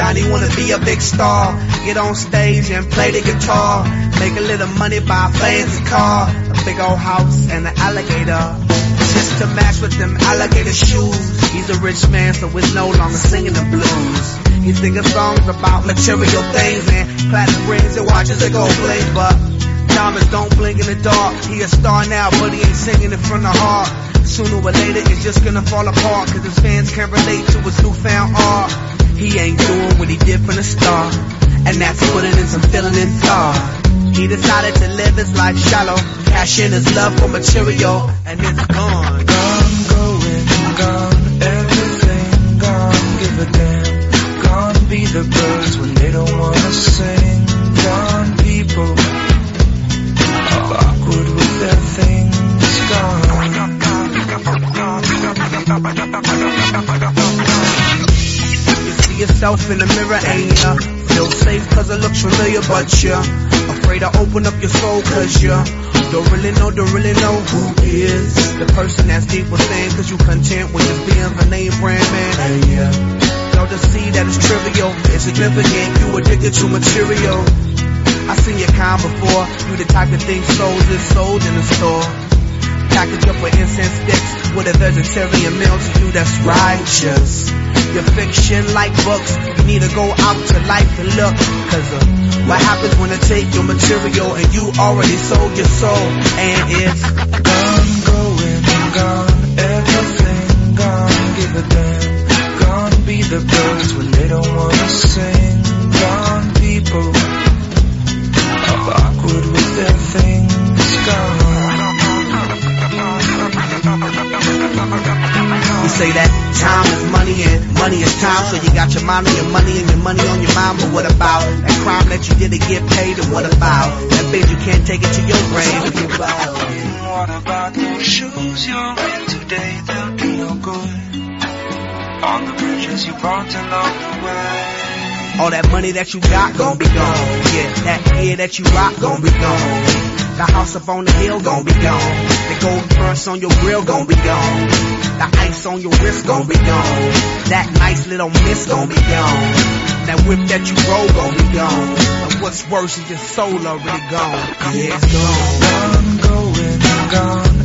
grind, he wanna be a big star. Get on stage and play the guitar. Make a little money, buy a fancy car. A big old house and an alligator, just to match with them alligator shoes. He's a rich man, so it's no longer singing the blues. He's singing songs about material things and platinum rings and watches that go bling. But diamonds don't blink in the dark. He a star now, but he ain't singing it from the heart. Sooner or later, it's just gonna fall apart, cause his fans can't relate to his newfound art. He ain't doing what he did from the start, and that's putting in some feeling and thought. He decided to live his life shallow, cash in his love for material, and it's gone. Gone, going, gone, everything gone, give a damn. Gone be the birds when they don't wanna sing. Gone people, all awkward with their things. Gone. You see yourself in the mirror, ain't ya? Feel safe cause it looks familiar, but you're afraid to open up your soul cause you don't really know who is the person that's deep within, cause you content with just being the name brand man. And yeah, know to see that it's trivial, it's significant, you addicted to material. I seen your kind before, you the type of thing sold in the store. Package up with incense sticks with a vegetarian meal to you that's righteous. Your fiction like books, you need to go out to life and look, cause what happens when they take your material and you already sold your soul, and it's gone, going, gone, everything gone, give a damn. Gone be the birds when they don't wanna sing. Gone people, all awkward with their things. Gone. You say that time is money and money is time, so you got your mind on your money and your money on your mind. But what about that crime that you did to get paid? And what about that bitch you can't take it to your grave? What about those shoes you're in today? They'll be no good on the bridges you burnt along the way. All that money that you got gon' be gone. Yeah, that ear that you rock gon' be gone. The house up on the hill gon' be gone. The gold purse on your grill gon' be gone. The ice on your wrist gon' be gone. That nice little miss gon' be gone. That whip that you roll gon' be gone. And what's worse is your soul already gone. Yeah, it's gone. Gone, going, gone,